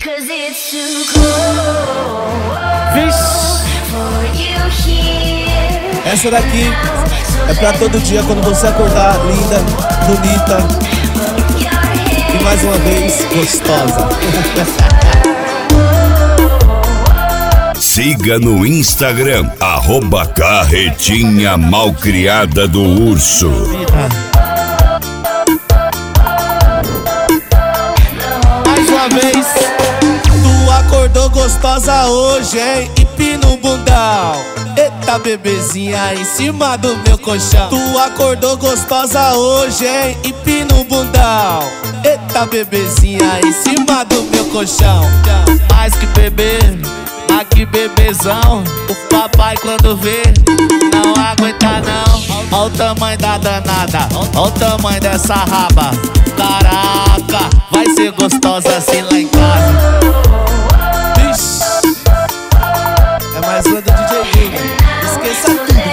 'Cause it's too cold for you here. Essa daqui é pra todo dia quando você acordar linda, bonita e mais uma vez gostosa. Siga no Instagram, @Carretinha Malcriada do Urso. Mais uma vez, tu acordou gostosa hoje, hein? Empina o bundão. Eita bebezinha em cima do meu colchão. Tu acordou gostosa hoje, hein? Empina o bundão. Eita bebezinha em cima do meu colchão. Mais que bebê, aqui bebezão. O papai quando vê não aguenta não. Ó o tamanho da danada, ó o tamanho dessa raba. Caraca, vai ser gostosa assim lá em casa. Vixe, é mais uma do DJ Guga. Esqueça tudo,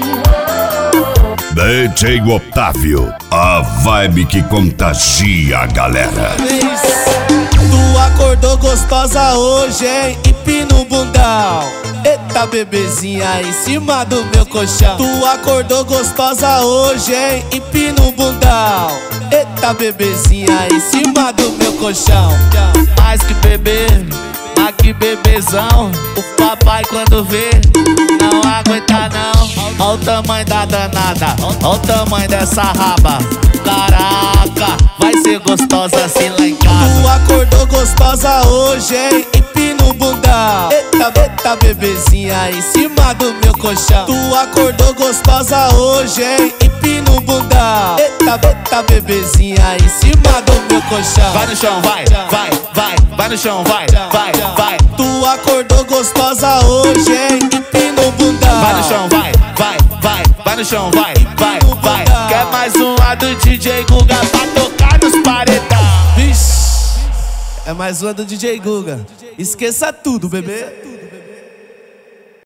bebê. DJ Otávio, a vibe que contagia a galera. Tu acordou gostosa hoje, hein? Empina o bundão. Eita bebezinha em cima do meu colchão. Tu acordou gostosa hoje, hein? Empina o bundão. Eita bebezinha em cima do meu colchão. Mais que bebê, aqui bebezão. O papai quando vê não aguenta não. Ó o tamanho da danada, ó o tamanho dessa raba. Caraca, vai ser gostosa assim lá em casa. Tu acordou gostosa hoje, hein? Empina o bundão. Eita bebezinha em cima do meu colchão. Tu acordou gostosa hoje, hein? Empina o bundão. Eita bebezinha em cima do meu colchão. Vai no chão, vai no chão, vai. Tu acordou gostosa hoje, hein? Empina o bundão. Vai no chão, vai no chão, vai. Quer mais uma do DJ Guga pra tocar nos paredão? Vixe, é mais uma do DJ Guga. Esqueça tudo, bebê.